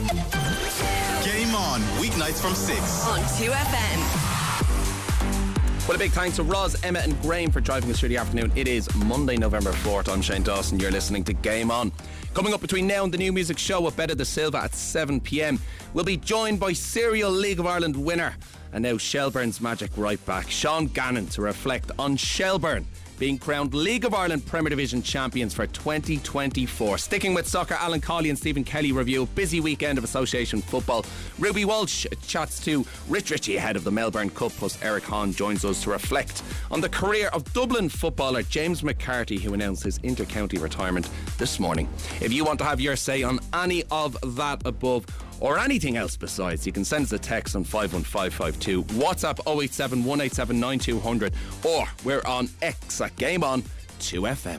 Game On, weeknights from 6 on 2FM. Well, a big thanks to Roz, Emma and Graham for driving us through the afternoon. It is Monday, November 4th. I'm Shane Dawson. You're listening to Game On. Coming up between now and the new music show with Betta da Silva at 7pm, we'll be joined by serial League of Ireland winner and now Shelbourne's magic right back, Sean Gannon, to reflect on Shelbourne being crowned League of Ireland Premier Division champions for 2024. Sticking with soccer, Alan Cawley and Stephen Kelly review a busy weekend of association football. Ruby Walsh chats to Rich Ritchie ahead of the Melbourne Cup, plus Eric Hahn joins us to reflect on the career of Dublin footballer James McCarthy, who announced his inter-county retirement this morning. If you want to have your say on any of that above or anything else besides, you can send us a text on 51552, WhatsApp 087 187 9200, or we're on X at Game On 2FM.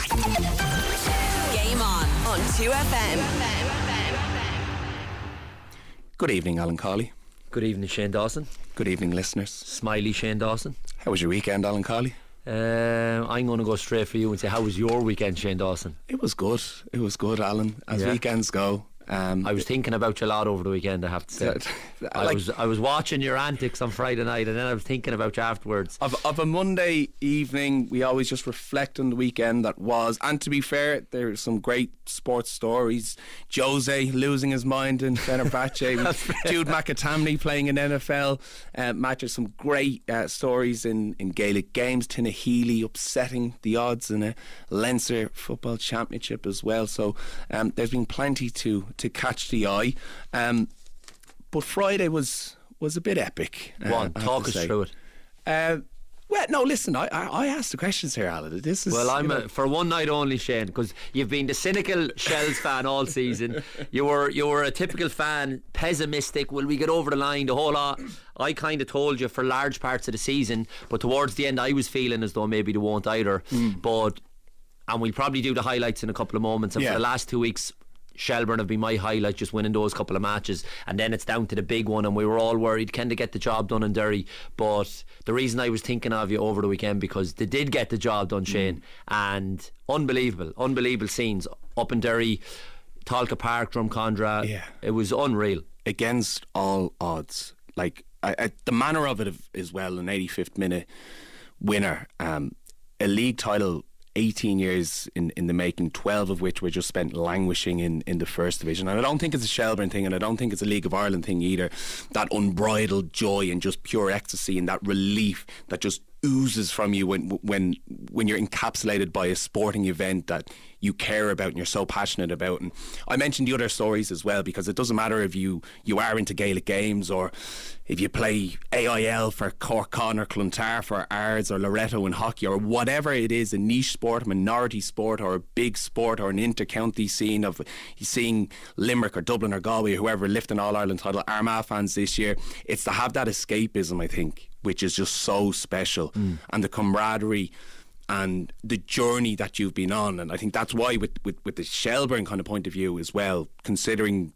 Game On 2FM. Good evening, Alan Cawley. Good evening, Shane Dawson. Good evening, listeners. Smiley Shane Dawson. How was your weekend, Alan Cawley? I'm going to go straight for you and say, how was your weekend, Shane Dawson? It was good, Alan, as weekends go. I was thinking about you a lot over the weekend, I have to say. I was watching your antics on Friday night, and then I was thinking about you afterwards. Of a Monday evening, we always just reflect on the weekend that was. And to be fair, there's some great sports stories. Jose losing his mind in Fenerbahce. Jude McAtamney playing in NFL matches. Some great stories in Gaelic games. Tinahely upsetting the odds in a Leinster football championship as well. So there's been plenty to catch the eye. But Friday was a bit epic. Talk us through it. Well, no, listen, I asked the questions here, Alan. This is, I'm for one night only, Shane, because you've been the cynical Shells fan all season. You were a typical fan, pessimistic. Will we get over the line? The whole lot. I kind of told you for large parts of the season, but towards the end, I was feeling as though maybe they won't either. And we'll probably do the highlights in a couple of moments. And for the last 2 weeks, Shelbourne have been my highlight, just winning those couple of matches, and then it's down to the big one, and we were all worried, can they get the job done in Derry? But the reason I was thinking of you over the weekend, because they did get the job done, Shane, and unbelievable scenes up in Derry, Talca Park, Drumcondra. It was unreal. Against all odds, like the manner of it as well, an 85th minute winner, a league title 18 years in the making, 12 of which were just spent languishing in the first division. And I don't think it's a Shelbourne thing, and I don't think it's a League of Ireland thing either. That unbridled joy and just pure ecstasy and that relief that just oozes from you when you're encapsulated by a sporting event that you care about and you're so passionate about. And I mentioned the other stories as well, because it doesn't matter if you are into Gaelic games, or if you play AIL for Cork Con or Clontarf for Ards, or Loreto in hockey, or whatever it is, a niche sport, a minority sport, or a big sport, or an inter-county scene of seeing Limerick or Dublin or Galway or whoever lift an All-Ireland title. Armagh fans this year, it's to have that escapism, I think, which is just so special, and the camaraderie and the journey that you've been on. And I think that's why with the Shelbourne kind of point of view as well, considering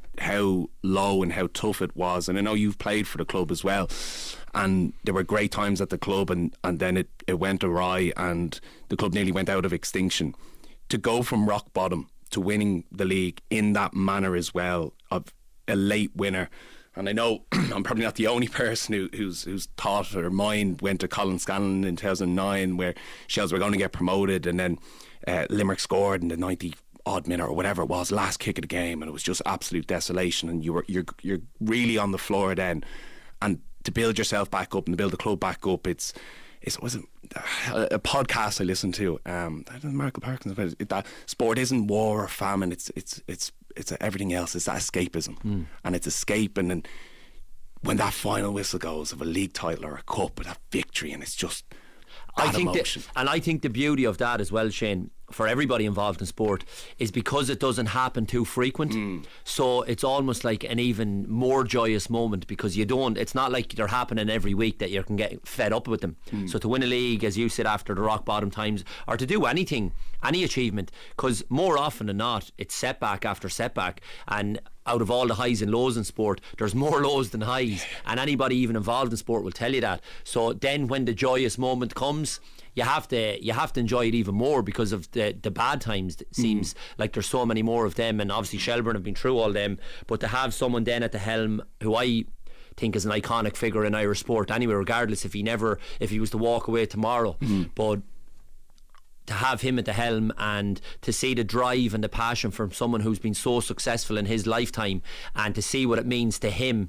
how low and how tough it was, and I know you've played for the club as well, and there were great times at the club, and then it went awry and the club nearly went out of extinction. To go from rock bottom to winning the league in that manner as well, of a late winner. And I know I'm probably not the only person whose thought or mind went to Colin Scanlon in 2009, where Shells were going to get promoted, and then Limerick scored in the 90 odd minute or whatever it was, last kick of the game, and it was just absolute desolation, and you're really on the floor then. And to build yourself back up and to build the club back up, it was a podcast I listened to, Michael Parkins, that sport isn't war or famine, it's everything else. It's that escapism, and it's escape, and then when that final whistle goes of a league title or a cup, or that victory, and it's just that emotion. I think the beauty of that as well, Shane, for everybody involved in sport, is because it doesn't happen too frequent. So it's almost like an even more joyous moment, because it's not like they're happening every week that you can get fed up with them. So to win a league, as you said, after the rock bottom times, or to do anything, any achievement, because more often than not it's setback after setback, and out of all the highs and lows in sport, there's more lows than highs, and anybody even involved in sport will tell you that. So then when the joyous moment comes, you have to enjoy it even more because of the bad times. It seems like there's so many more of them, and obviously Shelbourne have been through all them, but to have someone then at the helm who I think is an iconic figure in Irish sport anyway, regardless if he was to walk away tomorrow, but to have him at the helm and to see the drive and the passion from someone who's been so successful in his lifetime, and to see what it means to him,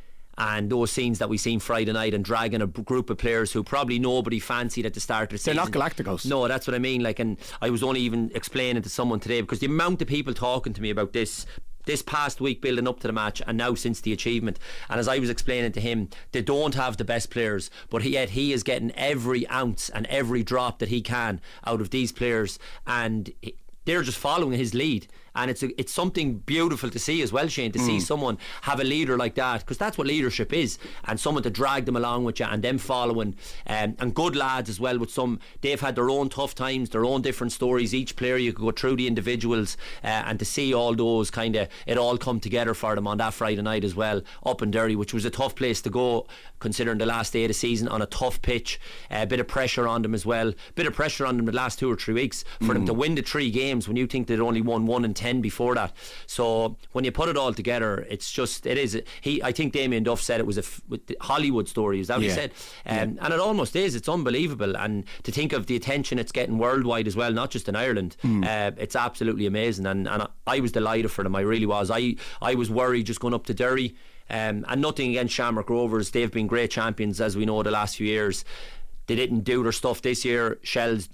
and those scenes that we seen Friday night and dragging a group of players who probably nobody fancied at the start of the season. They're not Galacticos. No, that's what I mean. Like, and I was only even explaining to someone today, because the amount of people talking to me about this past week building up to the match, and now since the achievement, and as I was explaining to him, they don't have the best players, but yet he is getting every ounce and every drop that he can out of these players, and they're just following his lead. And it's something beautiful to see as well, Shane, to see someone have a leader like that, because that's what leadership is, and someone to drag them along with you and them following, and good lads as well. With some, they've had their own tough times, their own different stories. Each player, you could go through the individuals, and to see all those it all come together for them on that Friday night as well, up in Derry, which was a tough place to go considering the last day of the season, on a tough pitch, a bit of pressure on them as well, bit of pressure on them the last 2 or 3 weeks for them to win the 3 games when you think they'd only won 1 and 10 before that. So when you put it all together, it's just, it is, I think Damien Duff said it was a Hollywood story, is that what he said? And it almost is. It's unbelievable, and to think of the attention it's getting worldwide as well, not just in Ireland, it's absolutely amazing, and I was delighted for them. I really was. I was worried just going up to Derry, and nothing against Shamrock Rovers, they've been great champions as we know the last few years. They didn't do their stuff this year. Shells,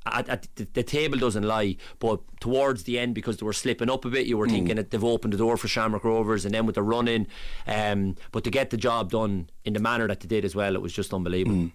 the table doesn't lie, but towards the end, because they were slipping up a bit, you were thinking that they've opened the door for Shamrock Rovers, and then with the run in, but to get the job done in the manner that they did as well, it was just unbelievable.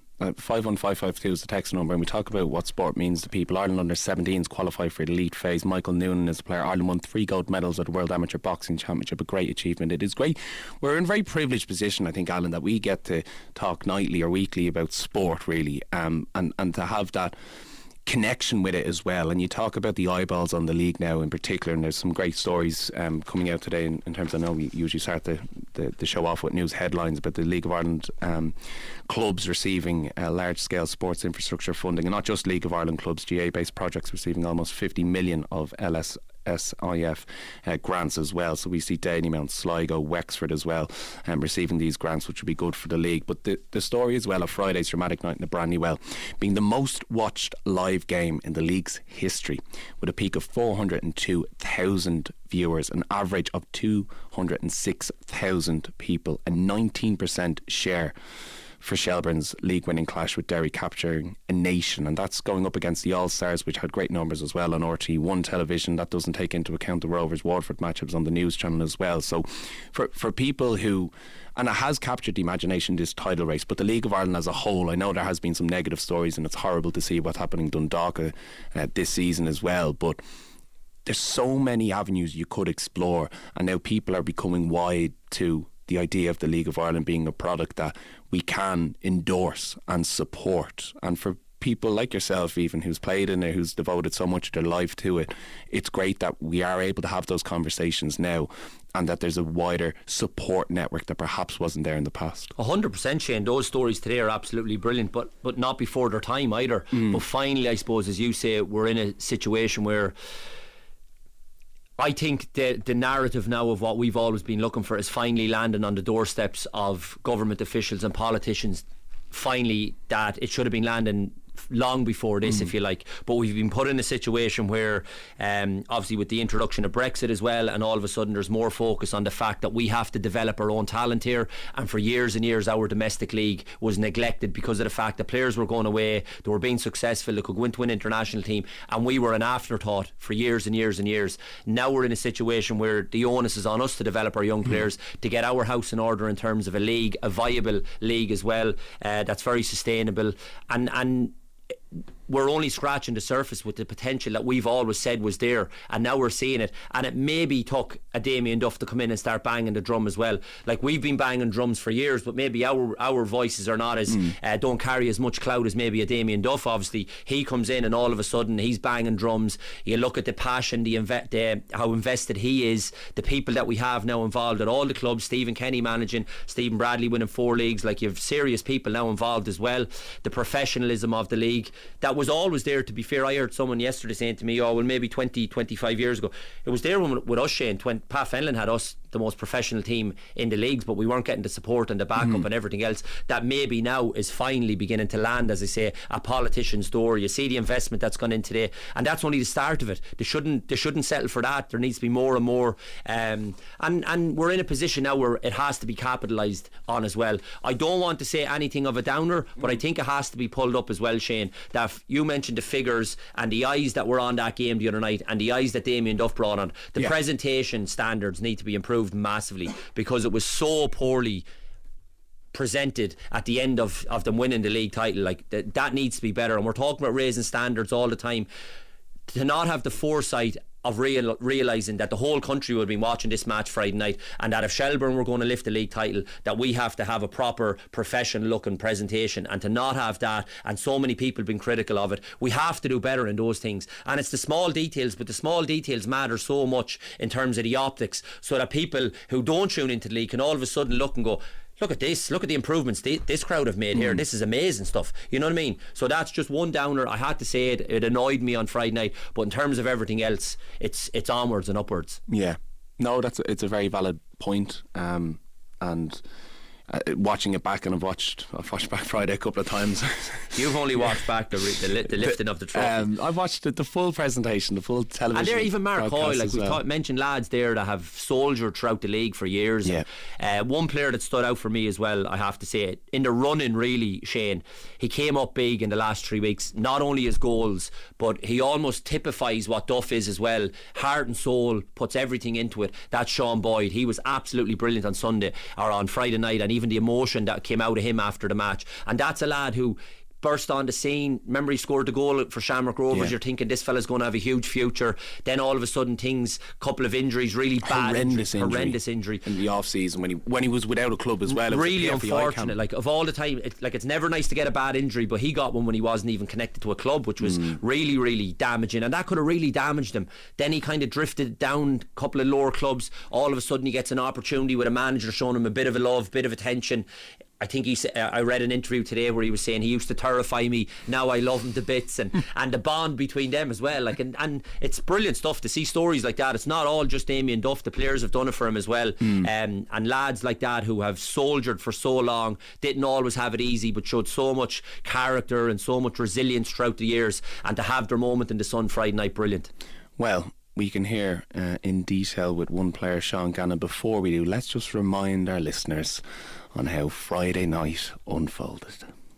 51552 is the text number, and we talk about what sport means to people. Ireland under 17s qualify for the elite phase. Michael Noonan is a player. Ireland won 3 gold medals at the World Amateur Boxing Championship, a great achievement. It is great. We're in a very privileged position, I think, Alan, that we get to talk nightly or weekly about sport, really, and to have that connection with it as well. And you talk about the eyeballs on the league now in particular, and there's some great stories coming out today in terms of, I know we usually start the show off with news headlines about the League of Ireland clubs receiving large scale sports infrastructure funding, and not just League of Ireland clubs, GA based projects receiving almost 50 million of SIF grants as well. So we see Dalymount, Sligo, Wexford as well receiving these grants, which would be good for the league. But the story as well of Friday's dramatic night in the Brandywell being the most watched live game in the league's history, with a peak of 402,000 viewers, an average of 206,000 people, a 19% share for Shelbourne's league-winning clash with Derry, capturing a nation, and that's going up against the All-Stars, which had great numbers as well on RT1 television. That doesn't take into account the Rovers-Waterford matchups on the news channel as well. So for people who, and it has captured the imagination, this title race, but the League of Ireland as a whole, I know there has been some negative stories, and it's horrible to see what's happening in Dundalk this season as well, but there's so many avenues you could explore, and now people are becoming wide to the idea of the League of Ireland being a product that we can endorse and support. And for people like yourself, even, who's played in it, who's devoted so much of their life to it, it's great that we are able to have those conversations now, and that there's a wider support network that perhaps wasn't there in the past. 100%, Shane. Those stories today are absolutely brilliant, but not before their time either. But finally, I suppose, as you say, we're in a situation where I think the narrative now of what we've always been looking for is finally landing on the doorsteps of government officials and politicians. Finally, that it should have been landing long before this, if you like, but we've been put in a situation where obviously with the introduction of Brexit as well, and all of a sudden there's more focus on the fact that we have to develop our own talent here, and for years and years our domestic league was neglected because of the fact that players were going away, they were being successful, they could go into an international team, and we were an afterthought for years and years and years. Now we're in a situation where the onus is on us to develop our young players, to get our house in order in terms of a league, a viable league as well, that's very sustainable, and we're only scratching the surface with the potential that we've always said was there, and now we're seeing it. And it maybe took a Damien Duff to come in and start banging the drum as well. Like, we've been banging drums for years, but maybe our voices are not as don't carry as much clout as maybe a Damien Duff. Obviously, he comes in and all of a sudden he's banging drums. You look at the passion, how invested he is, the people that we have now involved at all the clubs. Stephen Kenny managing, Stephen Bradley winning 4 leagues. Like, you have serious people now involved as well. The professionalism of the league that was always there. To be fair, I heard someone yesterday saying to me, oh well, maybe 20-25 years ago it was there with us, Shane. Pat Fenlon had us the most professional team in the leagues, but we weren't getting the support and the backup and everything else that maybe now is finally beginning to land, as I say, at politicians' door. You see the investment that's gone in today, and that's only the start of it. They shouldn't settle for that. There needs to be more and more, and we're in a position now where it has to be capitalised on as well. I don't want to say anything of a downer, but I think it has to be pulled up as well, Shane, that you mentioned the figures and the eyes that were on that game the other night and the eyes that Damien Duff brought on. The presentation standards need to be improved massively, because it was so poorly presented at the end of them winning the league title. Like, that needs to be better, and we're talking about raising standards all the time. To not have the foresight of realising that the whole country would have been watching this match Friday night, and that if Shelbourne were going to lift the league title, that we have to have a proper professional looking presentation, and to not have that, and so many people have been critical of it. We have to do better in those things, and it's the small details, but the small details matter so much in terms of the optics, so that people who don't tune into the league can all of a sudden look and go, look at this, look at the improvements this crowd have made here. This is amazing stuff. You know what I mean? So that's just one downer. I had to say it. It annoyed me on Friday night, but in terms of everything else, it's onwards and upwards. Yeah. No, it's a very valid point. And watching it back, and I've watched back Friday a couple of times. You've only watched back the lifting of the trophy. I've watched the full presentation, the full television. And there, even Mark Hoyle, like we've mentioned lads there that have soldiered throughout the league for years. Yeah. And, one player that stood out for me as well, I have to say, in the running really, Shane, he came up big in the last 3 weeks. Not only his goals, but he almost typifies what Duff is as well. Heart and soul, puts everything into it. That's Sean Boyd. He was absolutely brilliant on Sunday or on Friday night, and even the emotion that came out of him after the match. And that's a lad who burst on the scene. Remember, he scored the goal for Shamrock Rovers. Yeah. You're thinking this fella's going to have a huge future. Then all of a sudden, couple of injuries, really bad, horrendous injury in the off season when he was without a club as well. Really unfortunate. Like, of all the time, it's never nice to get a bad injury, but he got one when he wasn't even connected to a club, which was really, really damaging, and that could have really damaged him. Then he kind of drifted down a couple of lower clubs. All of a sudden, he gets an opportunity with a manager showing him a bit of a love, bit of attention. I think I read an interview today where he was saying he used to terrify me, now I love him to bits, and the bond between them as well. Like, and it's brilliant stuff to see stories like that. It's not all just Damien Duff. The players have done it for him as well. And lads like that who have soldiered for so long, didn't always have it easy, but showed so much character and so much resilience throughout the years, and to have their moment in the sun Friday night, brilliant. Well, we can hear in detail with one player, Sean Gannon. Before we do, let's just remind our listeners on how Friday night unfolded.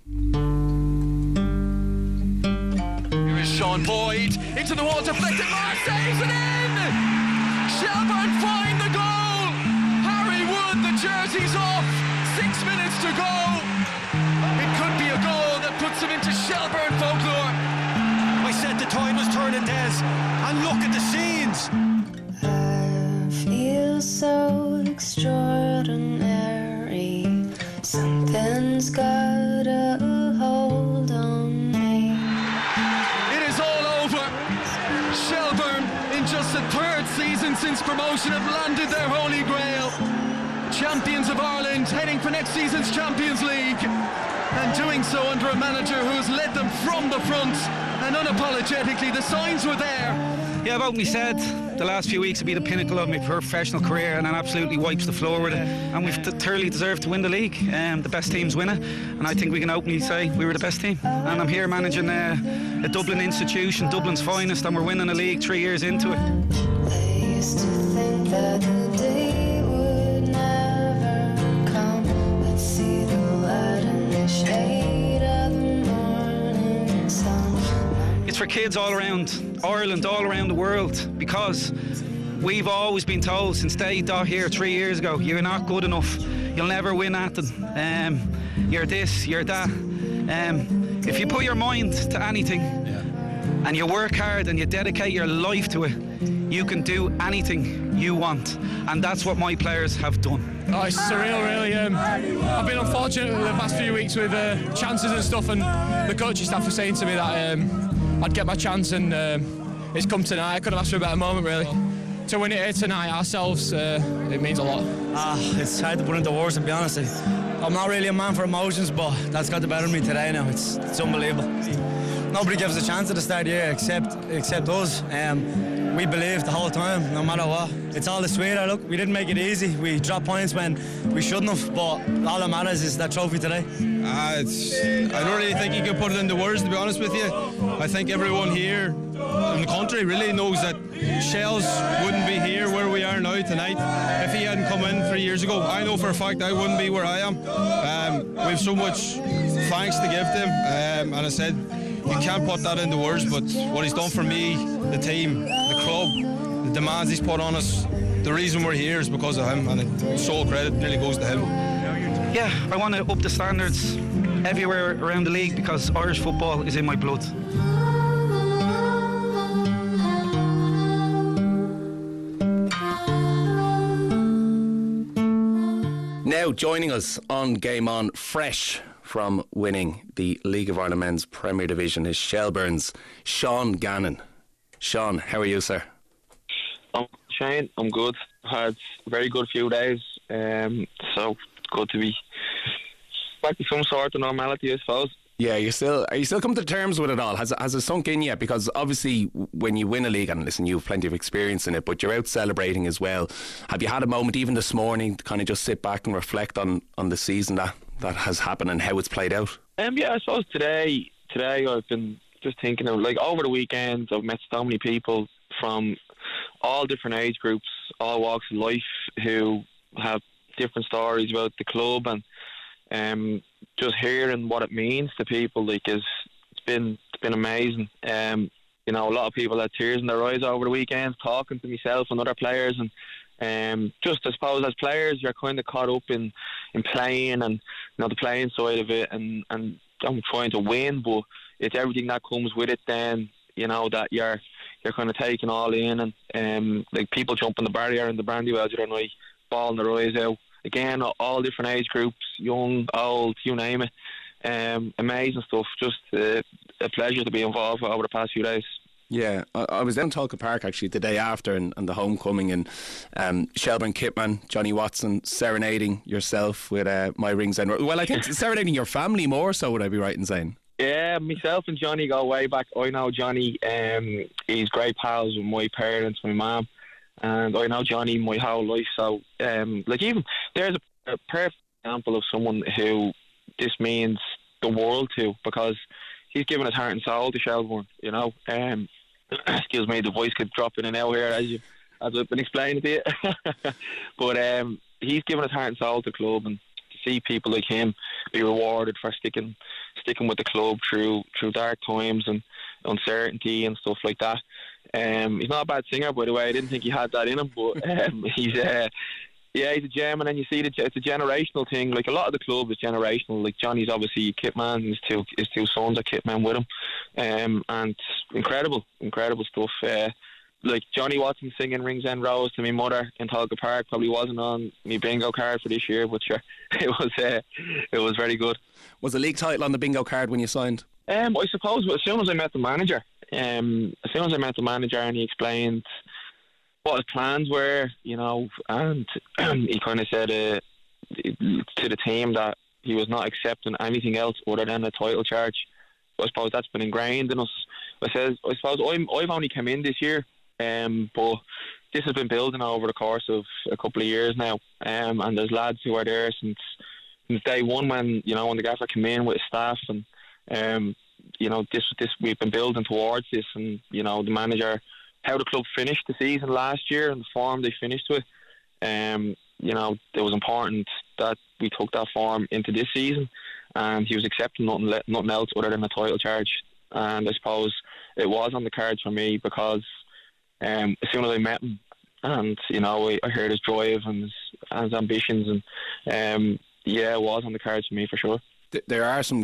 Here is Sean Boyd into the wall, deflected. Mark saves it in. Shelbourne find the goal. Harry Wood, the jersey's off. 6 minutes to go. It could be a goal that puts him into Shelbourne folklore. I said the tide was turning, Des, and look at the scenes. I feel so extraordinary. Something's got a hold on me. It is all over. Shelbourne, in just the 3rd season since promotion, have landed their holy grail. Champions of Ireland, heading for next season's Champions League, and doing so under a manager who has led them from the front, and unapologetically the signs were there. Yeah, I've openly said the last few weeks will be the pinnacle of my professional career, and it absolutely wipes the floor with it. And we've thoroughly deserved to win the league. The best teams win it, and I think we can openly say we were the best team. And I'm here managing a Dublin institution, Dublin's finest, and we're winning a league 3 years into it. I used to think that the day would never come. Let's see the light in the shade of the morning sun. It's for kids all around Ireland, all around the world, because we've always been told since they got here 3 years ago, you're not good enough, you'll never win at them, you're this, you're that. if you put your mind to anything and you work hard and you dedicate your life to it, you can do anything you want, and that's what my players have done. Oh, it's surreal, really. I've been unfortunate the past few weeks with chances and stuff, and the coaching staff were saying to me that I'd get my chance, and it's come tonight. I couldn't have asked for a better moment, really. To win it here tonight ourselves, it means a lot. It's hard to put into words, to be honest. I'm not really a man for emotions, but that's got the better of me today now. It's unbelievable. Nobody gives us a chance at the start of the year except us. We believed the whole time, no matter what. It's all the sweeter. Look, we didn't make it easy. We dropped points when we shouldn't have, but all that matters is that trophy today. I don't really think you can put it into words, to be honest with you. I think everyone here in the country really knows that Shells wouldn't be here where we are now tonight if he hadn't come in 3 years ago. I know for a fact I wouldn't be where I am. We have so much thanks to give to him, and I said you can't put that into words, but what he's done for me, the team, the club, the demands he's put on us, the reason we're here is because of him, and sole credit really goes to him. Yeah, I want to up the standards everywhere around the league because Irish football is in my blood. Now joining us on Game On, fresh from winning the League of Ireland Men's Premier Division, is Shelbourne's Sean Gannon. Sean, how are you, sir? Shane, I'm good. Had a very good few days, so good to be back to some sort of normality, I suppose. Yeah, are you still coming to terms with it all? Has it sunk in yet? Because obviously when you win a league, and listen, you have plenty of experience in it, but you're out celebrating as well. Have you had a moment even this morning to kind of just sit back and reflect on the season that has happened and how it's played out? Yeah, I suppose today I've been just thinking of, like, over the weekend I've met so many people from all different age groups, all walks of life, who have different stories about the club, and just hearing what it means to people, like, it's been amazing. You know, a lot of people had tears in their eyes over the weekend talking to myself and other players, and just, I suppose, as players you're kind of caught up in playing, and, you know, the playing side of it, and I'm trying to win, but it's everything that comes with it then, you know, that you're kind of taking all in, and like people jumping the barrier in the Brandywell the other night, bawling their eyes out. Again, all different age groups, young, old, you name it. Amazing stuff. Just a pleasure to be involved over the past few days. Yeah, I was down in Talca Park actually the day after, and the homecoming, and Shelbourne Kitman, Johnny Watson serenading yourself with My Rings End. Well, I think serenading your family more so, would I be right in saying? Yeah, myself and Johnny go way back. I know Johnny, he's great pals with my parents, my mum, and I know Johnny my whole life. So, like, even there's a perfect example of someone who this means the world to, because he's given his heart and soul to Shelbourne, you know. Excuse me, the voice could drop in and out here as I've been explaining to you. But he's given his heart and soul to the club, and to see people like him be rewarded for sticking with the club through dark times and uncertainty and stuff like that. He's not a bad singer, by the way. I didn't think he had that in him, but he's a gem. And then you see it's a generational thing. Like, a lot of the club is generational. Like, Johnny's obviously a kit man, his two sons are kit men with him, and incredible stuff. Like, Johnny Watson singing Rings End Rose to my mother in Talca Park probably wasn't on my bingo card for this year, but sure, it was very good. Was the league title on the bingo card when you signed? I suppose as soon as I met the manager, and he explained what his plans were, you know, and he kind of said to the team that he was not accepting anything else other than a title charge. I suppose that's been ingrained in us. I suppose I've only come in this year, but this has been building over the course of a couple of years now, and there's lads who are there since day one, when the gaffer came in with his staff, and you know, this we've been building towards this, and you know, the manager, how the club finished the season last year and the form they finished with, you know, it was important that we took that form into this season, and he was accepting nothing else other than a title charge. And I suppose it was on the cards for me, because as soon as I met him, and you know, I heard his drive and his ambitions, and it was on the cards for me for sure. There are some great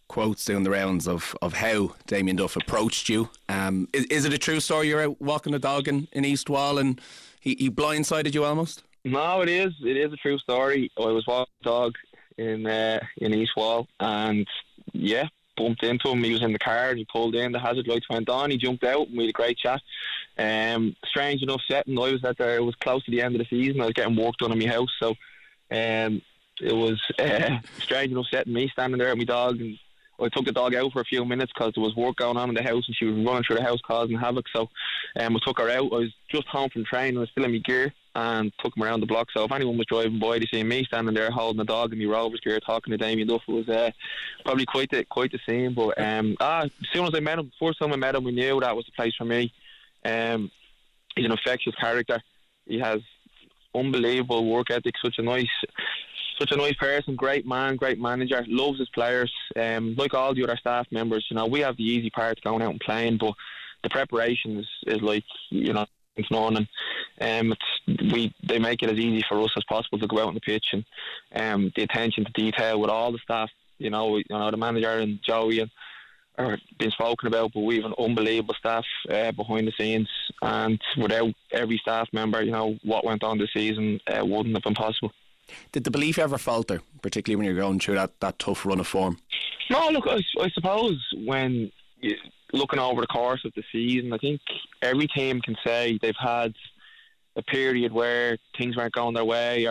quotes doing the rounds of how Damien Duff approached you. Is it a true story? You're out walking a dog in East Wall and he blindsided you almost? No, it is a true story. I was walking a dog in East Wall, and bumped into him. He was in the car and he pulled in, the hazard lights went on, he jumped out and we had a great chat. Strange enough setting, I was at there, it was close to the end of the season, I was getting work done in my house, so it was strange enough setting, me standing there with my dog, and I took the dog out for a few minutes because there was work going on in the house and she was running through the house causing havoc, so I took her out. I was just home from training, I was still in my gear, and took him around the block. So if anyone was driving by, they see me standing there holding a dog in my Rovers gear talking to Damien Duff, it was probably quite the scene. But as soon as I met him, first time I met him, we knew that was the place for me. He's an infectious character. He has unbelievable work ethic, such a nice person, great man, great manager, loves his players. Like all the other staff members, we have the easy part going out and playing, but the preparation is like, it's none, and they make it as easy for us as possible to go out on the pitch, and the attention to detail with all the staff, the manager and Joey are being spoken about, but we have an unbelievable staff behind the scenes, and without every staff member, what went on this season wouldn't have been possible. Did the belief ever falter, particularly when you're going through that tough run of form? No, look, I suppose when looking over the course of the season, I think every team can say they've had a period where things weren't going their way,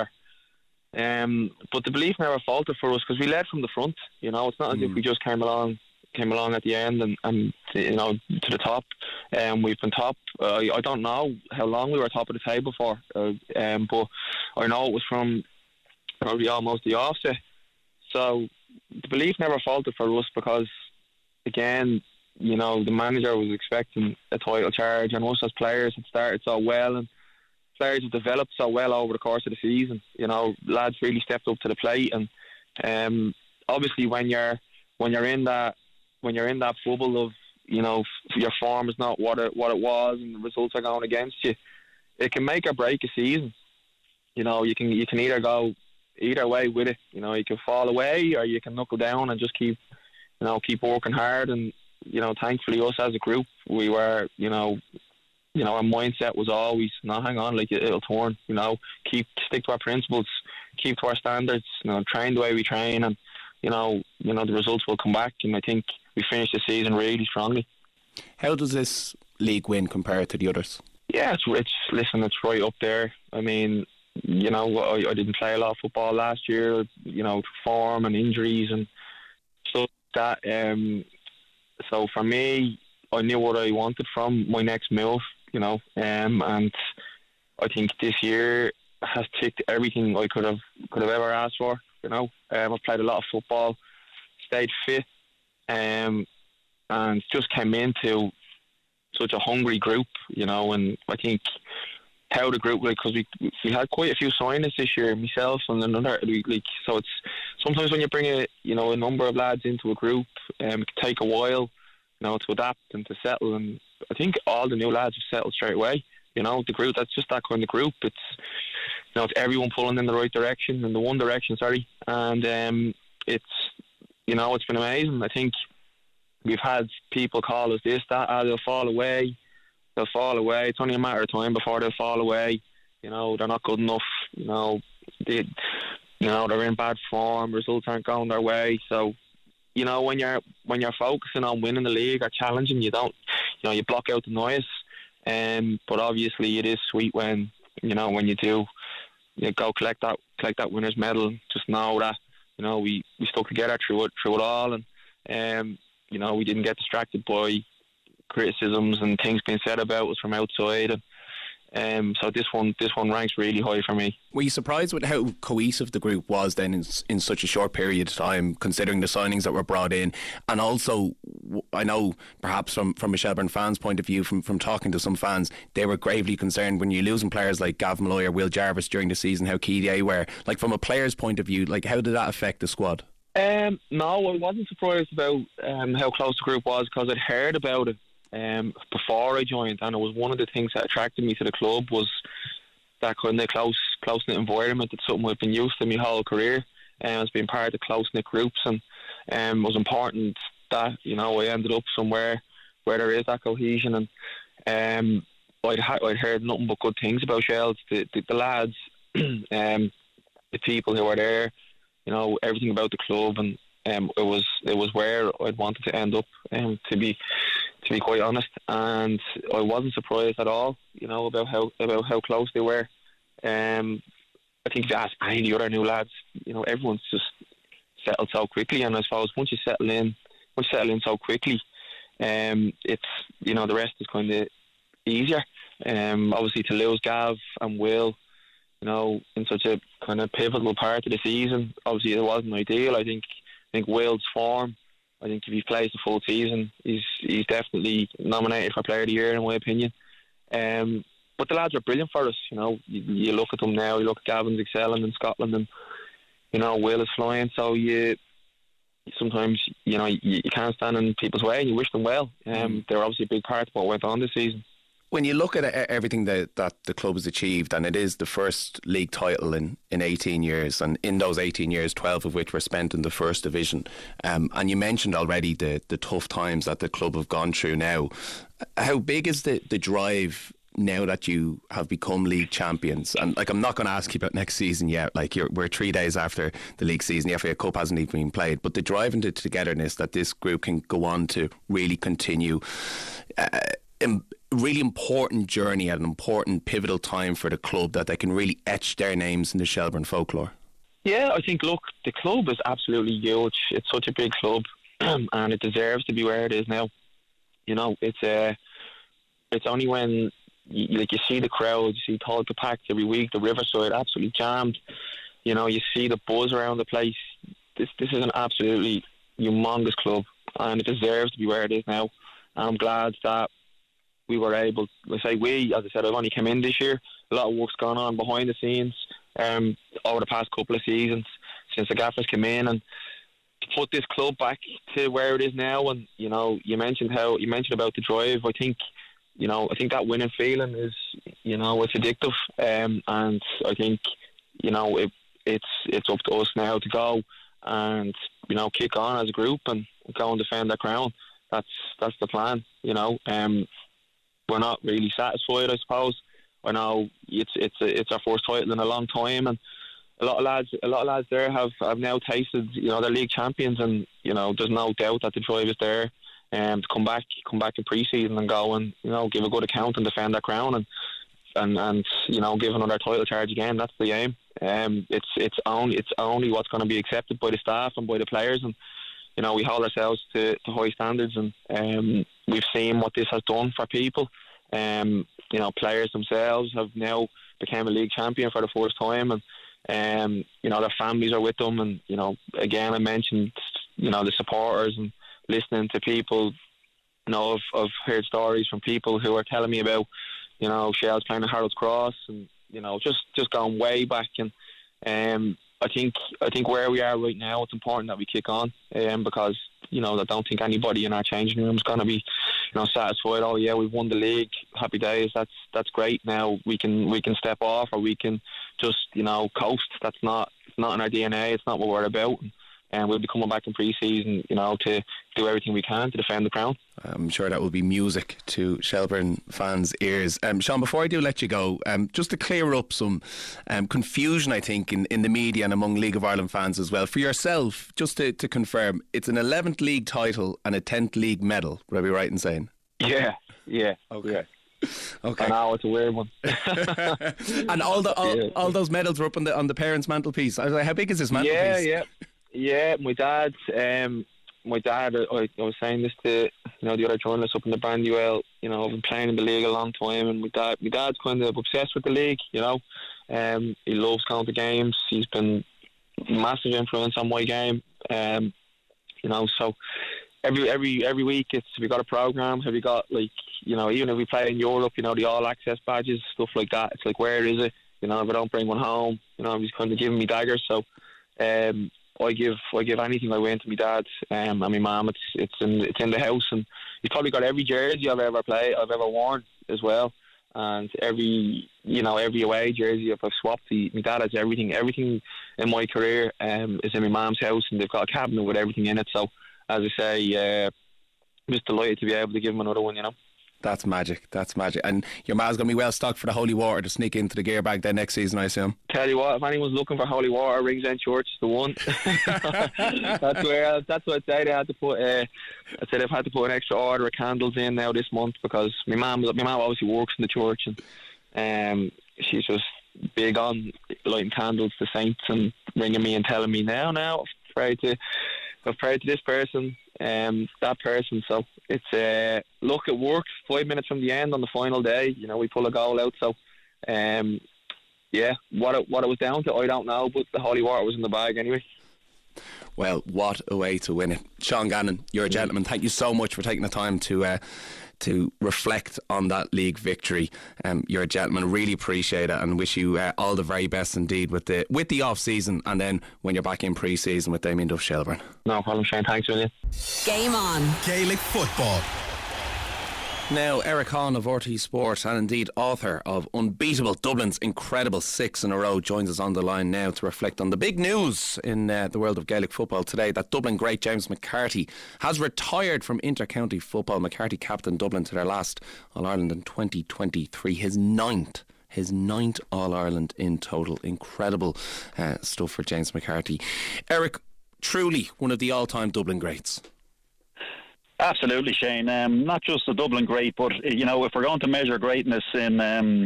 but the belief never faltered for us because we led from the front. It's not as if we just came along at the end and to the top. We've been top. I don't know how long we were top of the table for, but I know it was from probably almost the offset. So the belief never faltered for us because, again, the manager was expecting a title charge, and us as players had started so well, and players have developed so well over the course of the season. Lads really stepped up to the plate, and obviously when you're in that bubble of your form is not what it was, and the results are going against you, it can make or break a season. You can either go either way with it. You can fall away or you can knuckle down and just keep working hard. And thankfully us as a group, we were our mindset was always, no, hang on, like it'll turn. Stick to our principles, keep to our standards. Train the way we train, and the results will come back. And I think we finished the season really strongly. How does this league win compare to the others? Yeah, it's right up there. I mean, I didn't play a lot of football last year, form and injuries and stuff like that. So for me, I knew what I wanted from my next move, and I think this year has ticked everything I could have ever asked for. I've played a lot of football, stayed fit, and just came into such a hungry group, and I think how the group, because we had quite a few signings this year, myself and another, so it's sometimes when you bring a number of lads into a group, it can take a while, to adapt and to settle, and I think all the new lads have settled straight away. The group, that's just that kind of group. It's it's everyone pulling in the right direction, in the one direction, and it's been amazing. I think we've had people call us this, that, they'll fall away. It's only a matter of time before they'll fall away. They're not good enough. They're in bad form. Results aren't going their way. So, when you're focusing on winning the league or challenging, you don't, you block out the noise. But obviously, it is sweet when you do, go collect that winner's medal. Just know that we stuck together through it all, and we didn't get distracted by criticisms and things being said about us from outside, and so this one ranks really high for me. Were you surprised with how cohesive the group was then in such a short period of time, considering the signings that were brought in? And also, I know perhaps from a Shelbourne fan's point of view, from talking to some fans, they were gravely concerned when you're losing players like Gavin Malloy or Will Jarvis during the season, how key they were. Like, from a player's point of view, how did that affect the squad? No, I wasn't surprised about how close the group was, because I'd heard about it before I joined, and it was one of the things that attracted me to the club, was that kind of close-knit environment. It's something I've been used to my whole career, as being part of close-knit groups, and was important that, you know, I ended up somewhere where there is that cohesion, and I'd heard nothing but good things about Shells, the lads, the people who were there, you know, everything about the club, and it was where I'd wanted to end up, to be quite honest, and I wasn't surprised at all, you know, about how close they were. I think if you ask any of the other new lads, you know, everyone's just settled so quickly, and I suppose once you settle in so quickly, it's, you know, the rest is kind of easier. Obviously to lose Gav and Will, you know, in such a kind of pivotal part of the season, obviously it wasn't ideal. I think Will's form, I think if he plays the full season, he's definitely nominated for Player of the Year in my opinion. But the lads are brilliant for us, you know. You look at them now, you look at Gavin's excelling in Scotland, and, you know, Will is flying, so sometimes, you know, you can't stand in people's way and you wish them well. They're obviously a big part of what went on this season. When you look at everything that the club has achieved, and it is the first league title in 18 years, and in those 18 years, 12 of which were spent in the First Division, and you mentioned already the tough times that the club have gone through now. How big is the drive now that you have become league champions? And like, I'm not going to ask you about next season yet, like we're 3 days after the league season, the FA Cup hasn't even been played, but the drive and the togetherness that this group can go on to really continue, really important journey at an important pivotal time for the club, that they can really etch their names in the Shelbourne folklore. Yeah, I think, look, the club is absolutely huge. It's such a big club and it deserves to be where it is now. You know, it's only when you see the crowd, you see Tulka packed every week, the Riverside absolutely jammed, you know, you see the buzz around the place. This is an absolutely humongous club, and it deserves to be where it is now. And I'm glad that we were able, as I said, I've only come in this year. A lot of work's gone on behind the scenes over the past couple of seasons since the gaffers came in, and to put this club back to where it is now. And, you know, you mentioned about the drive. I think that winning feeling is, you know, it's addictive, and I think, you know, it's up to us now to go and, you know, kick on as a group and go and defend that crown. That's the plan, you know. We're not really satisfied, I suppose. I know it's our first title in a long time, and a lot of lads there have now tasted, you know, they're league champions, and, you know, there's no doubt that the drive is there. To come back in pre-season and go and, you know, give a good account and defend that crown, and you know, give another title charge again. That's the aim. It's only what's going to be accepted by the staff and by the players, and, you know, we hold ourselves to high standards, and we've seen what this has done for people. You know, players themselves have now become a league champion for the first time, and you know, their families are with them, and, you know, again, I mentioned, you know, the supporters, and listening to people, you know, I've heard stories from people who are telling me about, you know, Shells playing at Harold's Cross, and, you know, just going way back. And I think where we are right now, it's important that we kick on, because, you know, I don't think anybody in our changing room is going to be, you know, satisfied. Oh yeah, we've won the league, happy days. That's great. Now we can step off, or we can just, you know, coast. It's not in our DNA. It's not what we're about. And we'll be coming back in pre-season, you know, to do everything we can to defend the crown. I'm sure that will be music to Shelbourne fans' ears. Sean, before I do let you go, just to clear up some confusion, I think, in the media and among League of Ireland fans as well. For yourself, just to confirm, it's an 11th league title and a 10th league medal. Would I be right in saying? Yeah. Okay. Yeah. Okay. I know, it's a weird one. And all those medals were up on the parents' mantelpiece. I was like, how big is this mantelpiece? Yeah, my dad, I was saying this to, you know, the other journalists up in the Brandywell, you know, I've been playing in the league a long time, and my dad's kind of obsessed with the league, you know. He loves going to games. He's been massive influence on my game, you know, so every week we got a programme. Have we got, like, you know, even if we play in Europe, you know, the all access badges, stuff like that, it's like, where is it? You know, if I don't bring one home, you know, he's kind of giving me daggers. So I give anything I win to my dad and my mum. It's in the house, and he's probably got every jersey I've ever worn as well. and every away jersey I've swapped. My dad has everything in my career is in my mum's house, and they've got a cabinet with everything in it. So as I say, I'm just delighted to be able to give him another one, That's magic. And your ma's going to be well stocked for the holy water to sneak into the gear bag then next season, I assume. Tell you what, if anyone's looking for holy water, Ringsend Church is the one. That's what I'd say. They've had to put an extra order of candles in now this month, because my mum obviously works in the church, and she's just big on lighting candles to saints and ringing me and telling me now I've prayed to this person, that person. So it's look, it worked. 5 minutes from the end on the final day, we pull a goal out. So what it was down to, I don't know, but the holy water was in the bag anyway. Well, what a way to win it. Sean Gannon, you're a gentleman. Thank you so much for taking the time to reflect on that league victory. You're a gentleman. Really appreciate it, and wish you all the very best indeed with the off season, and then when you're back in pre-season with Damien Duff Shelburne. No problem, Shane. Thanks, William. Game on. Gaelic football. Now, Eric Hahn of RT Sport, and indeed author of Unbeatable, Dublin's incredible 6 in a row, joins us on the line now to reflect on the big news in the world of Gaelic football today, that Dublin great James McCarthy has retired from inter-county football. McCarthy captained Dublin to their last All-Ireland in 2023, his ninth All-Ireland in total. Incredible stuff for James McCarthy. Eric, truly one of the all-time Dublin greats. Absolutely, Shane. Not just a Dublin great, but if we're going to measure greatness in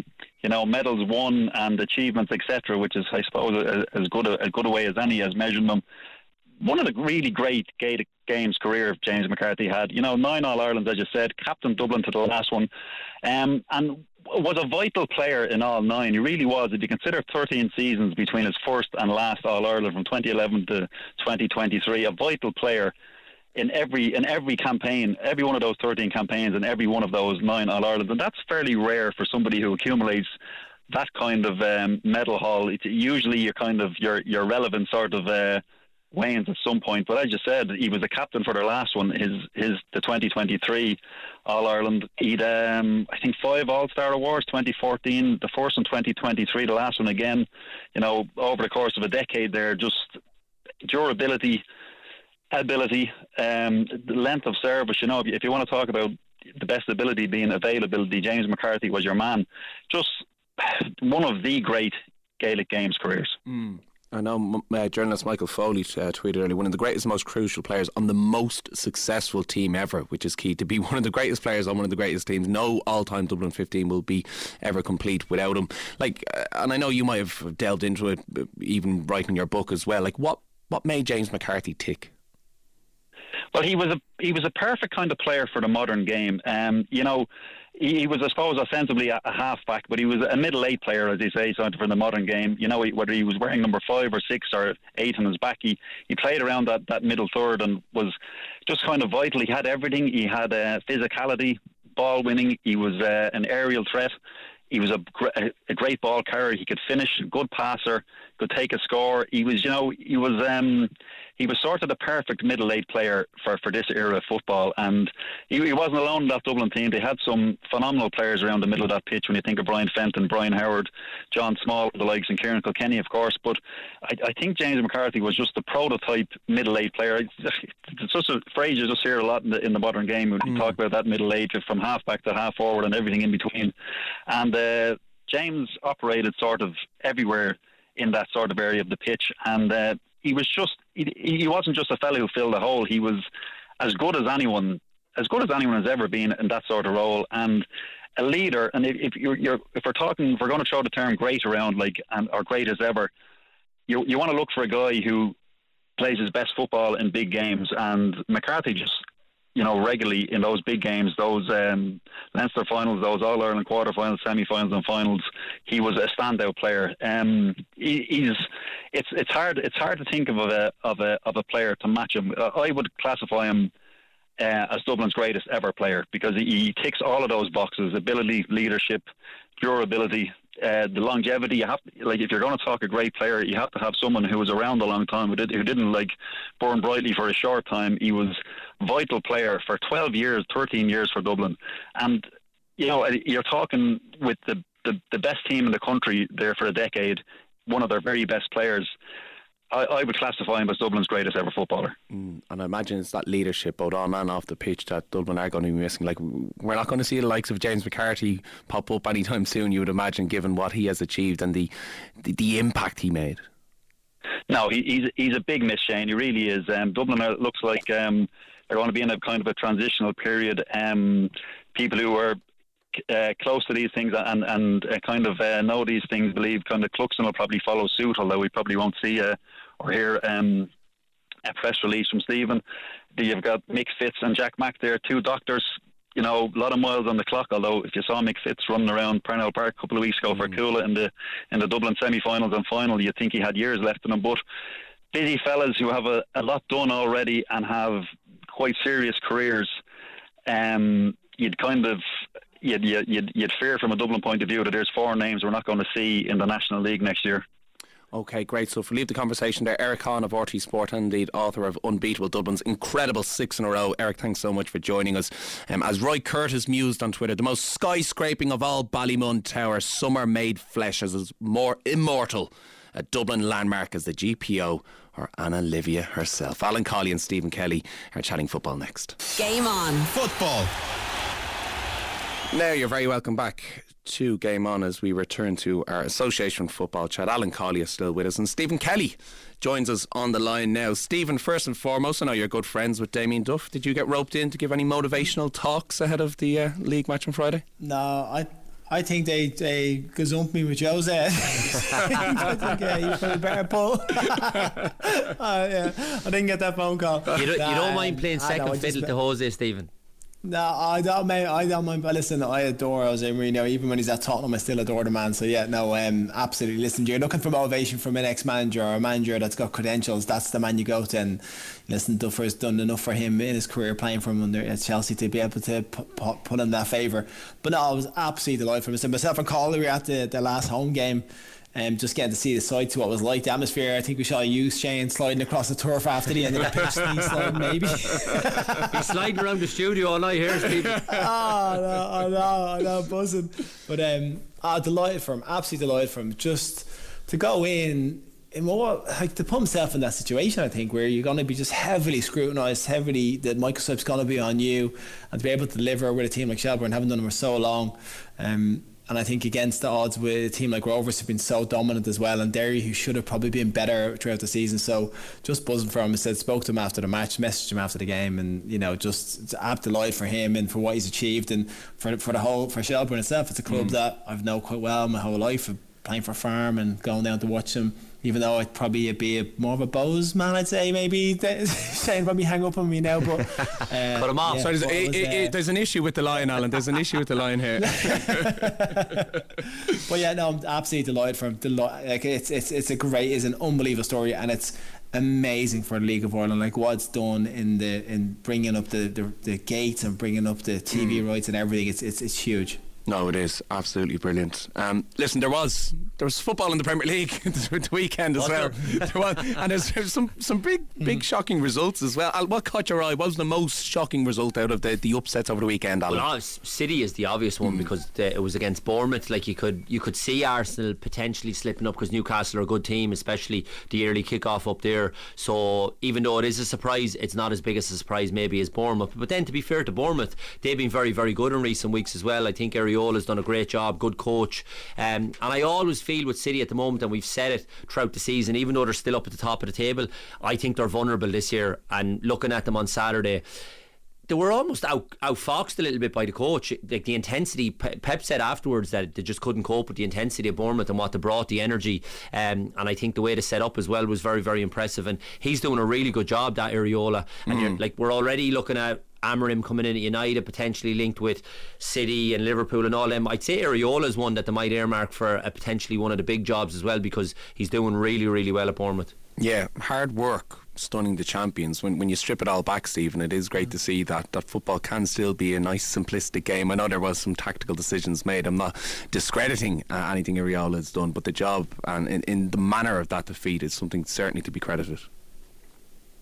medals won and achievements, etc., which is, I suppose, as good a way as any as measuring them. One of the really great Gaelic Games career James McCarthy had. 9 All-Irelands, as you said, captained Dublin to the last one, and was a vital player in all 9. He really was. If you consider 13 seasons between his first and last All-Ireland from 2011 to 2023, a vital player in every campaign, every one of those 13 campaigns, and every one of those 9 All-Irelands. And that's fairly rare for somebody who accumulates that kind of medal haul. It's usually your relevant sort of wanes at some point. But as you said, he was a captain for their last one, the 2023 All-Ireland. He'd I think 5 All-Star awards, 2014, the first in 2023, the last one again. Over the course of a decade there, just durability, ability, the length of service. If you want to talk about the best ability being availability, James McCarthy was your man. Just one of the great Gaelic Games careers. I know journalist Michael Foley tweeted earlier, one of the greatest, most crucial players on the most successful team ever, which is key. To be one of the greatest players on one of the greatest teams, no all-time Dublin 15 will be ever complete without him. And I know you might have delved into it, even writing your book as well. What made James McCarthy tick? Well, he was a perfect kind of player for the modern game. He was, I suppose, ostensibly a half-back, but he was a middle-eight player, as they say, for the modern game. Whether he was wearing number 5 or 6 or 8 on his back, he played around that middle third and was just kind of vital. He had everything. He had physicality, ball winning. He was an aerial threat. He was a great ball carrier. He could finish, good passer, could take a score. He was sort of the perfect middle-eight player for this era of football. And he wasn't alone in that Dublin team. They had some phenomenal players around the middle of that pitch. When you think of Brian Fenton, Brian Howard, John Small, the likes, and Kieran Kilkenny, of course. But I think James McCarthy was just the prototype middle-eight player. It's just a phrase you just hear a lot in the modern game when you talk about that middle-eight, from half-back to half-forward and everything in between. And James operated sort of everywhere in that sort of area of the pitch, and he wasn't just a fellow who filled a hole. He was as good as anyone has ever been in that sort of role, and a leader. And if we're going to throw the term great around, or great as ever, you want to look for a guy who plays his best football in big games, and McCarthy just regularly in those big games, those Leinster finals, those All-Ireland quarterfinals, semi-finals and finals, he was a standout player. It's hard to think of a player to match him. I would classify him as Dublin's greatest ever player, because he ticks all of those boxes: ability, leadership, durability, the longevity. You have to, if you're going to talk a great player, you have to have someone who was around a long time, who didn't burn brightly for a short time. He was a vital player for 12 years, 13 years for Dublin. And you know, you're talking with the best team in the country there for a decade, one of their very best players. I would classify him as Dublin's greatest ever footballer. And I imagine it's that leadership both on and off the pitch that Dublin are going to be missing. Like, we're not going to see the likes of James McCarthy pop up anytime soon, you would imagine, given what he has achieved and the impact he made. No, he's a big miss, Shane. He really is. Dublin looks like they're going to be in a kind of a transitional period. People who are close to these things and kind of know these things believe kind of Cluxton will probably follow suit, although we probably won't see or hear a press release from Stephen. You've got Mick Fitz and Jack Mack there, two doctors, you know, a lot of miles on the clock, although if you saw Mick Fitz running around Parnell Park a couple of weeks ago for Coola in the Dublin semi-finals and final, you'd think he had years left in him. But busy fellas who have a lot done already and have quite serious careers, you'd kind of you'd fear from a Dublin point of view that there's 4 names we're not going to see in the National League next year. Okay, great. So if we leave the conversation there, Eric Hahn of RT Sport and indeed author of Unbeatable, Dublin's incredible 6 in a row. Eric, thanks so much for joining us. As Roy Curtis mused on Twitter, the most skyscraping of all Ballymun Tower, summer made flesh as more immortal a Dublin landmark as the GPO or Anna Livia herself. Alan Colley and Stephen Kelly are chatting football next. Game on. Football. Now you're very welcome back to Game On as we return to our Association Football chat. Alan Colley is still with us and Stephen Kelly joins us on the line now. Stephen, first and foremost, I know you're good friends with Damien Duff. Did you get roped in to give any motivational talks ahead of the league match on Friday? No, I think they gazumped me with Jose. I think you probably better pull. I didn't get that phone call. You don't mind playing second fiddle to Jose, Stephen? No, I don't mind. But listen, I adore Jose Mourinho. Even when he's at Tottenham, I still adore the man. So yeah, no, absolutely. Listen, you're looking for motivation from an ex-manager or a manager that's got credentials. That's the man you go to. And listen, Duffer's done enough for him in his career playing for him under at Chelsea to be able to put him that favour. But no, I was absolutely delighted for him. So myself and Colin, we were at the last home game. Just getting to see the side to what it was like, the atmosphere. I think we saw you, Shane, sliding across the turf after the end of the pitch. Sliding, maybe. He's sliding around the studio all night here, Stephen. I know, buzzing. But delighted for him, absolutely delighted for him. Just to go in more like to put himself in that situation, I think, where you're going to be just heavily scrutinised, heavily that microscope's going to be on you, and to be able to deliver with a team like Shelbourne, having done it for so long. And I think against the odds with a team like Rovers who've been so dominant as well, and Derry who should have probably been better throughout the season. So just buzzing for him. I spoke to him after the match, messaged him after the game, and just apt delight for him and for what he's achieved, and for Shelbourne itself. It's a club that I've known quite well my whole life, playing for Farm and going down to watch them. Even though I'd probably be more of a Bose man, I'd say maybe. Shane probably hang up on me now, but cut him off. Yeah, so there's an issue with the line, Alan. There's an issue with the line here. But yeah, no, I'm absolutely delighted for him. Like it's an unbelievable story, and it's amazing for the League of Ireland. Like what it's done in bringing up the gates and bringing up the TV rights and everything. It's huge. No, it is absolutely brilliant. Listen, there was football in the Premier League the weekend as well. And there's some big shocking results as well. What caught your eye? What was the most shocking result out of the upsets over the weekend, Alan? Well, City is the obvious one because it was against Bournemouth. Like you could see Arsenal potentially slipping up because Newcastle are a good team, especially the early kick-off up there. So even though it is a surprise, it's not as big as a surprise maybe as Bournemouth. But then to be fair to Bournemouth, they've been very, very good in recent weeks as well. I think Areola's done a great job, good coach, and I always feel with City at the moment, and we've said it throughout the season, even though they're still up at the top of the table, I think they're vulnerable this year. And looking at them on Saturday, they were almost outfoxed a little bit by the coach. Like the intensity, Pep said afterwards that they just couldn't cope with the intensity of Bournemouth and what they brought, the energy, and I think the way they set up as well was very, very impressive, and he's doing a really good job, that Areola. And we're already looking at Amorim coming in at United, potentially linked with City and Liverpool and all them. I'd say Areola is one that they might earmark for a potentially one of the big jobs as well, because he's doing really, really well at Bournemouth. Yeah, hard work stunning the champions. When you strip it all back, Stephen, it is great to see that football can still be a nice simplistic game. I know there was some tactical decisions made. I'm not discrediting anything Areola has done, but the job and in the manner of that defeat is something certainly to be credited.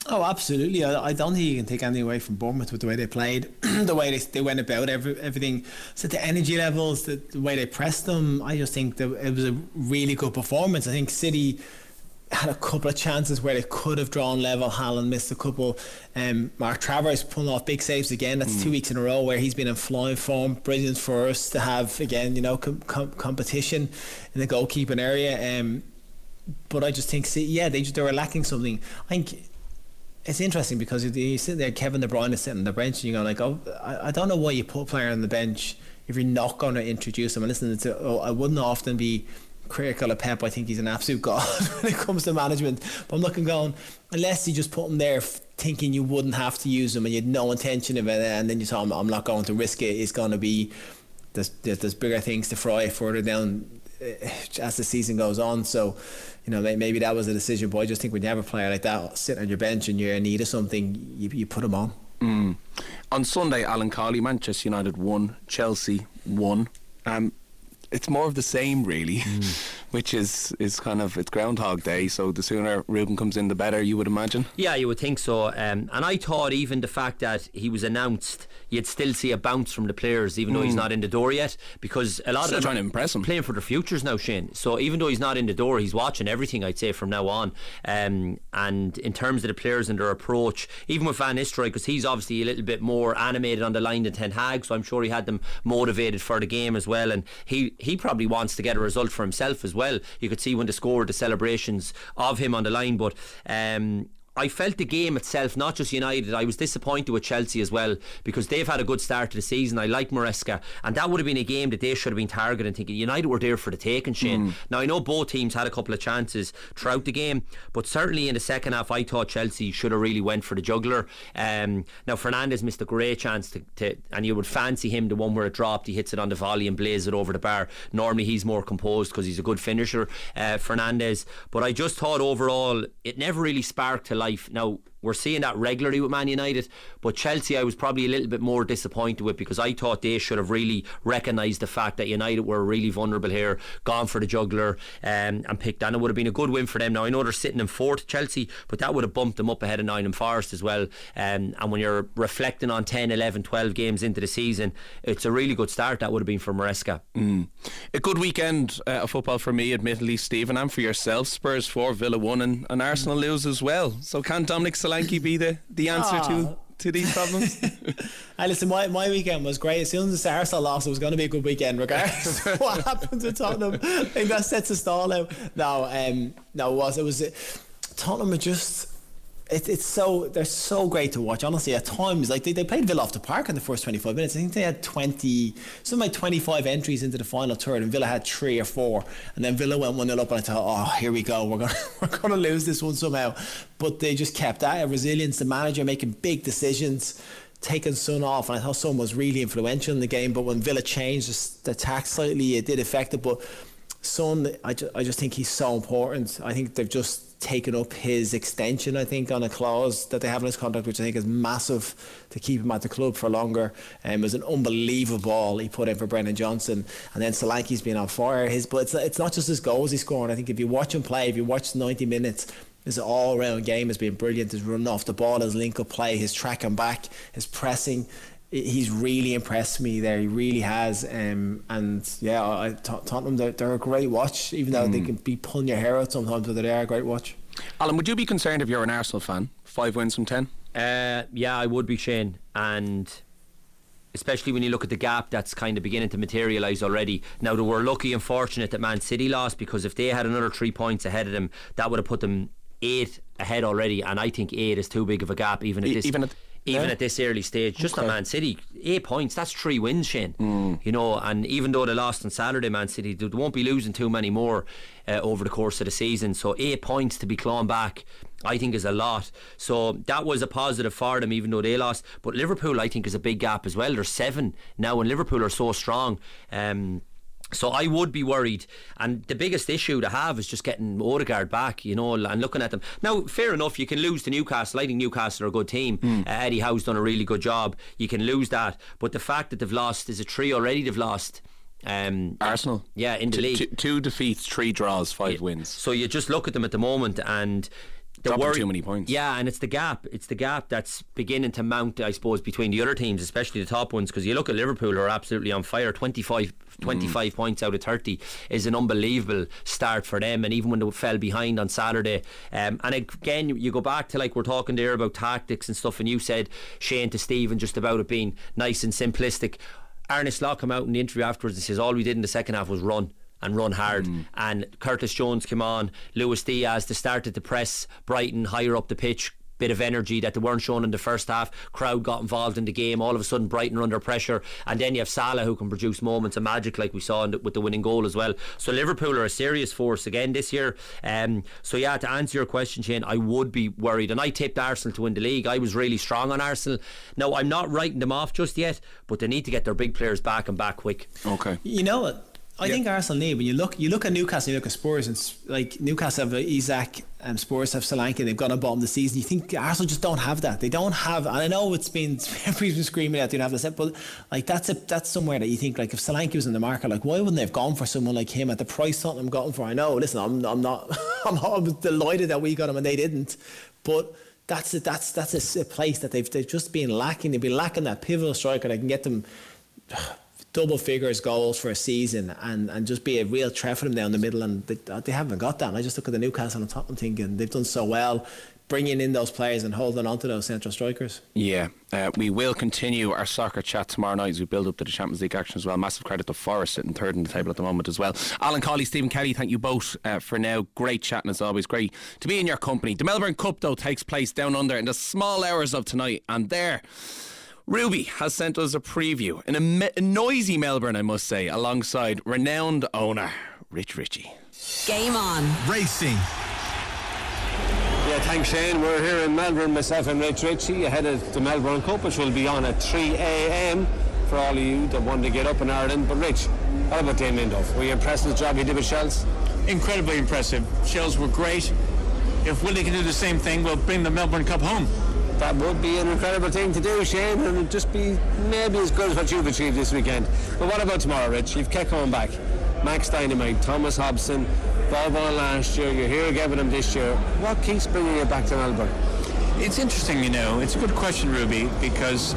Oh, absolutely. I don't think you can take anything away from Bournemouth with the way they played, the way they went about everything. So the energy levels, the way they pressed them, I just think that it was a really good performance. I think City had a couple of chances where they could have drawn level. Haaland missed a couple. Mark Travers pulling off big saves again. That's 2 weeks in a row where he's been in flying form. Brilliant for us to have again, competition in the goalkeeping area. But I just think, they were lacking something. I think it's interesting because you sit there, Kevin De Bruyne is sitting on the bench, and you go like, I don't know why you put a player on the bench if you're not going to introduce him. And listen, I wouldn't often be critical of Pep. I think he's an absolute god when it comes to management. But I'm looking going, unless you just put him there thinking you wouldn't have to use him and you had no intention of it, and then you thought, I'm not going to risk it. It's going to be there's bigger things to fry further down as the season goes on. So maybe that was a decision, but I just think when you have a player like that sitting on your bench and you're in need of something, you put him on. On Sunday, Alan Cawley, Manchester United won, Chelsea won. It's more of the same, really, which is kind of, it's Groundhog Day, so the sooner Ruben comes in, the better, you would imagine. Yeah, you would think so. And I thought even the fact that he was announced, you'd still see a bounce from the players, even though he's not in the door yet, because a lot of them trying to impress him, playing for their futures now, Shane. So even though he's not in the door, he's watching everything, I'd say, from now on. And in terms of the players and their approach, even with Van Nistelrooy, because he's obviously a little bit more animated on the line than Ten Hag, so I'm sure he had them motivated for the game as well. And he probably wants to get a result for himself as well. You could see when they scored the celebrations of him on the line, but I felt the game itself, not just United, I was disappointed with Chelsea as well, because they've had a good start to the season. I like Maresca, and that would have been a game that they should have been targeting, thinking United were there for the taking, Shane. Now I know both teams had a couple of chances throughout the game, but certainly in the second half I thought Chelsea should have really went for the juggler. Now Fernandes missed a great chance to and you would fancy him, the one where it dropped, he hits it on the volley and blazes it over the bar. Normally he's more composed because he's a good finisher, Fernandes, but I just thought overall it never really sparked to life. Now we're seeing that regularly with Man United, but Chelsea I was probably a little bit more disappointed with, because I thought they should have really recognised the fact that United were really vulnerable here, gone for the juggler, and picked that. It would have been a good win for them. Now I know they're sitting in fourth, Chelsea, but that would have bumped them up ahead of Nottingham Forest as well, and when you're reflecting on 10, 11, 12 games into the season, it's a really good start that would have been for Maresca. A good weekend of football for me, admittedly, Stephen, and for yourself. Spurs 4, Villa 1, and Arsenal lose as well. So can Dominic Solanke be the answer to these problems? Listen, my weekend was great. As soon as Arsenal lost, it was going to be a good weekend regardless of what happened to Tottenham. I think that sets the stall out. It was Tottenham are just, they're so great to watch, honestly. At times, like they played Villa off the park in the first 25 minutes. I think they had 25 entries into the final third, and Villa had 3 or 4, and then Villa went 1-0 up, and I thought, here we go, we're going to lose this one somehow. But they just kept at it. Resilience, the manager making big decisions, taking Son off, and I thought Son was really influential in the game. But when Villa changed the attack slightly, it did affect it. But Son, I just think he's so important. I think they've just taken up his extension, I think, on a clause that they have in his contract, which I think is massive to keep him at the club for longer. It was an unbelievable ball he put in for Brendan Johnson, and then Solanke's been on fire. But it's not just his goals he's scoring. I think if you watch him play, if you watch 90 minutes, his all-round game has been brilliant. His run off the ball, his link-up play, his tracking back, his pressing. He's really impressed me there. He really has. And yeah, Tottenham, they're a great watch, even though they can be pulling your hair out sometimes, but they are a great watch. Alan, would you be concerned if you're an Arsenal fan? 5 wins from 10? Yeah, I would be, Shane. And especially when you look at the gap that's kind of beginning to materialise already. Now, they were lucky and fortunate that Man City lost, because if they had another 3 points ahead of them, that would have put them 8 ahead already, and I think 8 is too big of a gap even at this early stage. Just on Man City, 8 points, that's 3 wins, Shane. And even though they lost on Saturday, Man City, they won't be losing too many more over the course of the season. So 8 points to be clawing back, I think, is a lot. So that was a positive for them, even though they lost. But Liverpool, I think, is a big gap as well. There's 7 now, and Liverpool are so strong. So I would be worried, and the biggest issue to have is just getting Odegaard back, and looking at them. Now, fair enough, you can lose to Newcastle. I think Newcastle are a good team. Eddie Howe's done a really good job. You can lose that, but the fact that they've lost, is it 3 already they've lost? Arsenal, yeah, in the league, 2 defeats, 3 draws, 5 wins. So you just look at them at the moment, and dropping too many points. Yeah, and it's the gap that's beginning to mount, I suppose, between the other teams, especially the top ones, because you look at Liverpool, who are absolutely on fire. 25 points out of 30 is an unbelievable start for them, and even when they fell behind on Saturday, and again you go back to, like, we're talking there about tactics and stuff, and you said, Shane, to Stephen, just about it being nice and simplistic. Arne Slot came out in the interview afterwards and says all we did in the second half was run and run hard, and Curtis Jones came on, Luis Diaz, they started to press Brighton higher up the pitch, bit of energy that they weren't shown in the first half. Crowd got involved in the game. All of a sudden Brighton are under pressure, and then you have Salah, who can produce moments of magic like we saw with the winning goal as well. So Liverpool are a serious force again this year. So yeah, to answer your question, Shane, I would be worried, and I tipped Arsenal to win the league. I was really strong on Arsenal. Now, I'm not writing them off just yet, but they need to get their big players back and back quick. Okay. You know what? I think Arsenal need, when you look at Newcastle, you look at Spurs, and like Newcastle have Isak and Spurs have Solanke, they've gone above the season. You think Arsenal just don't have that. They don't have, and I know everybody's been screaming out they don't have the set, but like that's somewhere that you think, like, if Solanke was in the market, like, why wouldn't they have gone for someone like him at the price Tottenham got him for? I know, listen, I'm not I'm delighted that we got him and they didn't, but that's a place that they've just been lacking. They've been lacking that pivotal striker that can get them double figures goals for a season and just be a real threat for them down the middle, and they haven't got that. And I just look at the Newcastle and Tottenham thinking they've done so well bringing in those players and holding on to those central strikers. Yeah, we will continue our soccer chat tomorrow night as we build up to the Champions League action as well. Massive credit to Forest, sitting third in the table at the moment as well. Alan Cawley, Stephen Kelly, thank you both for now. Great chatting as always. Great to be in your company. The Melbourne Cup, though, takes place down under in the small hours of tonight, and there Ruby has sent us a preview in a noisy Melbourne, I must say, alongside renowned owner Rich Ritchie. Game on. Racing. Yeah, thanks, Shane. We're here in Melbourne, myself and Rich Ritchie, ahead of the Melbourne Cup, which will be on at 3 a.m. for all of you that want to get up in Ireland. But Rich, what about Damien Duff? Were you impressed with the job he did with Shells? Incredibly impressive. Shells were great. If Willie can do the same thing, we'll bring the Melbourne Cup home. That would be an incredible thing to do, Shane, and it'd just be maybe as good as what you've achieved this weekend. But what about tomorrow, Rich? You've kept coming back. Max Dynamite, Thomas Hobson, Bob on last year, you're here again with him this year. What keeps bringing you back to Melbourne? It's interesting, you know. It's a good question, Ruby, because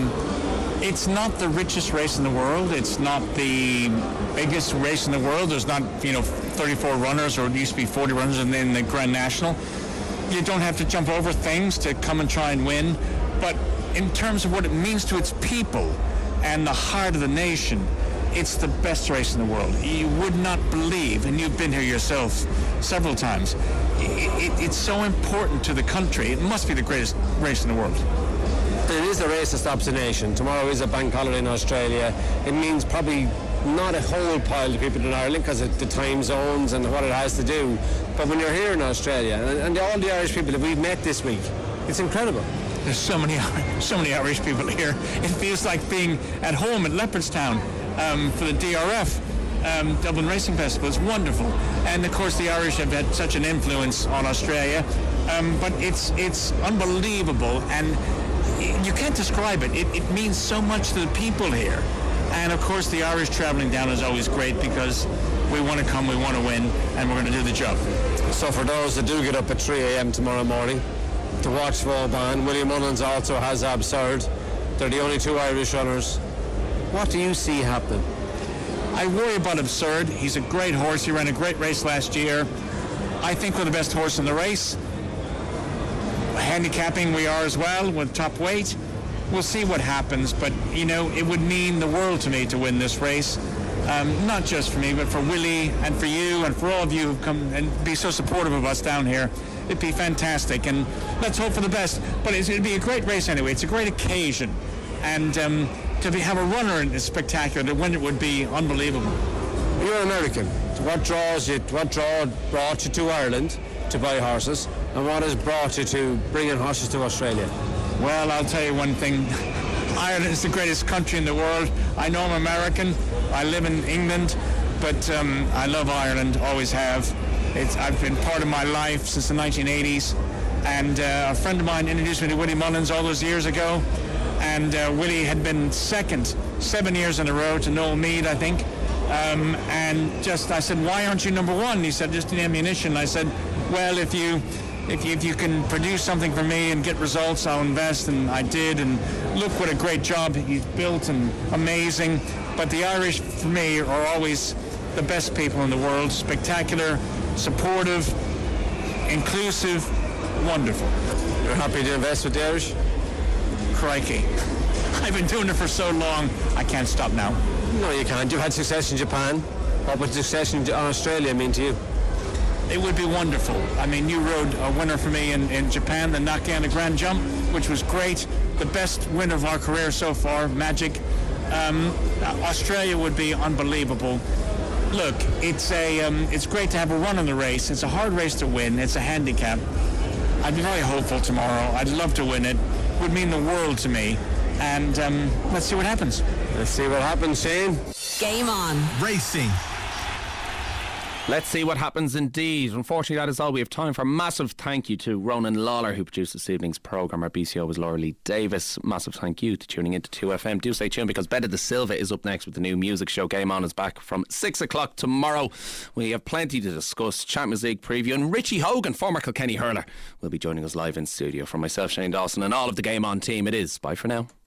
it's not the richest race in the world. It's not the biggest race in the world. There's not, 34 runners, or it used to be 40 runners in the Grand National. You don't have to jump over things to come and try and win. But in terms of what it means to its people and the heart of the nation, it's the best race in the world. You would not believe, and you've been here yourself several times, it's so important to the country. It must be the greatest race in the world. It is the race that stops the nation. Tomorrow is a bank holiday in Australia. It means probably not a whole pile of people in Ireland because of the time zones and what it has to do. But when you're here in Australia, and all the Irish people that we've met this week, it's incredible. There's so many Irish people here. It feels like being at home at Leopardstown for the DRF. Dublin Racing Festival. It's wonderful. And of course the Irish have had such an influence on Australia. But it's unbelievable, and you can't describe it. It means so much to the people here. And of course the Irish travelling down is always great because we want to come, we want to win, and we're going to do the job. So for those that do get up at 3 a.m. tomorrow morning to watch Vauban, William Mullins also has Absurd. They're the only two Irish runners. What do you see happening? I worry about Absurd. He's a great horse. He ran a great race last year. I think we're the best horse in the race. Handicapping we are as well with top weight. We'll see what happens, but it would mean the world to me to win this race. Not just for me, but for Willie and for you and for all of you who've come and be so supportive of us down here. It'd be fantastic, and let's hope for the best. But it'd be a great race anyway. It's a great occasion, and to have a runner is spectacular. To win it would be unbelievable. You're an American. What draw brought you to Ireland to buy horses, and what has brought you to bringing horses to Australia? Well, I'll tell you one thing. Ireland is the greatest country in the world. I know I'm American. I live in England, but I love Ireland, always have. I've been part of my life since the 1980s, and a friend of mine introduced me to Willie Mullins all those years ago, and Willie had been second 7 years in a row to Noel Meade, I think, and I said, why aren't you number one? He said, just an ammunition. I said, well, if you if you can produce something for me and get results, I'll invest, and I did, and look what a great job he's built, and amazing. But the Irish, for me, are always the best people in the world. Spectacular, supportive, inclusive, wonderful. You're happy to invest with the Irish? Crikey. I've been doing it for so long, I can't stop now. No, you can't. You've had success in Japan. What would success in Australia mean to you? It would be wonderful. I mean, you rode a winner for me in Japan, the knockout, the grand jump, which was great. The best win of our career so far, magic. Australia would be unbelievable. Look, it's great to have a run in the race. It's a hard race to win. It's a handicap. I'd be very hopeful tomorrow. I'd love to win it. It would mean the world to me. And let's see what happens. Let's see what happens, Shane. Game on. Racing. Let's see what happens indeed. Unfortunately, that is all we have time for. Massive thank you to Ronan Lawler, who produced this evening's programme. Our BCO was Laura Lee Davis. Massive thank you to tuning into 2FM. Do stay tuned, because Betta De Silva is up next with the new music show. Game On is back from 6 o'clock tomorrow. We have plenty to discuss. Champions League preview, and Richie Hogan, former Kilkenny hurler, will be joining us live in studio. From myself, Shane Dawson, and all of the Game On team, it is bye for now.